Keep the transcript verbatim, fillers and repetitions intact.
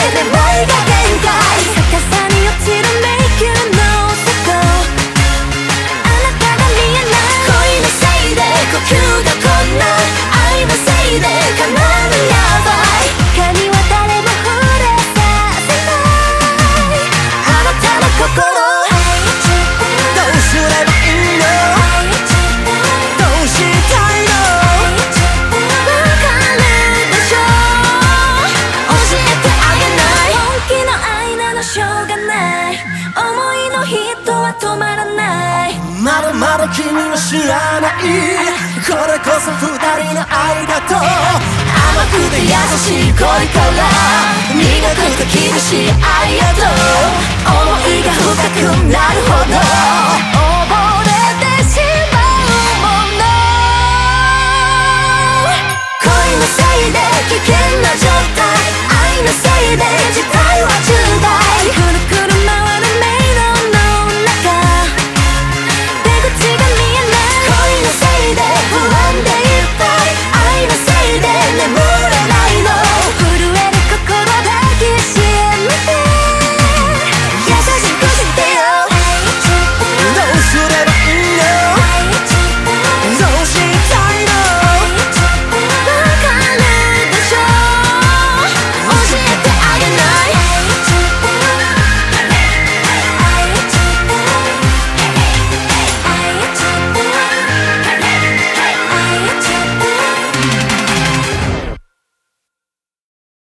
願いが限界逆さに落ちる Make you know so あなたが見えない恋のせいで呼吸がこんな愛のせいでかなりやばい神は誰も触れさせないあなたの心どうすればいいのどうしたいのわかるでしょ教えてあげない本気の愛なのしょうがない思いのヒットは止まらないまだまだ君は知らないこれこそ二人の愛だと甘くて優しい恋から苦くて厳しい愛へと思いが深くなるほど